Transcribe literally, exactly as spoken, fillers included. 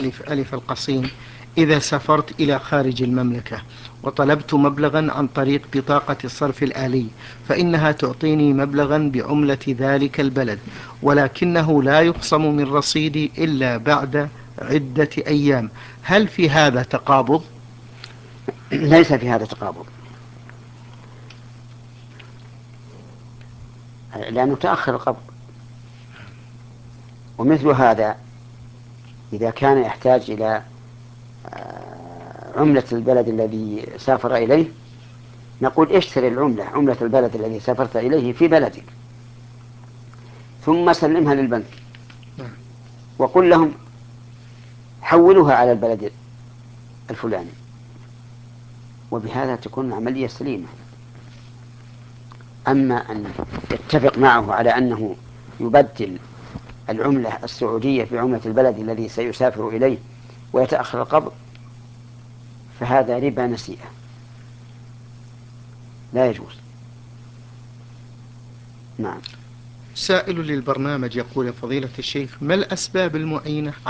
ألف ألف القصيم: إذا سافرت إلى خارج المملكة وطلبت مبلغا عن طريق بطاقة الصرف الآلي، فإنها تعطيني مبلغا بعملة ذلك البلد، ولكنه لا يخصم من رصيدي إلا بعد عدة أيام. هل في هذا تقابض؟ ليس في هذا تقابض، لأنه تأخر القبض. ومثل هذا إذا كان يحتاج إلى عملة البلد الذي سافر إليه، نقول اشتري العملة عملة البلد الذي سافرت إليه في بلدك، ثم سلمها للبنك وقل لهم حولوها على البلد الفلاني، وبهذا تكون العملية سليمة. أما أن يتفق معه على أنه يبدل العملة السعودية في عملة البلد الذي سيسافر إليه ويتأخر القبض، فهذا ربا نسيئة لا يجوز. نعم. سائل للبرنامج يقول: فضيلة الشيخ، ما الأسباب المعينة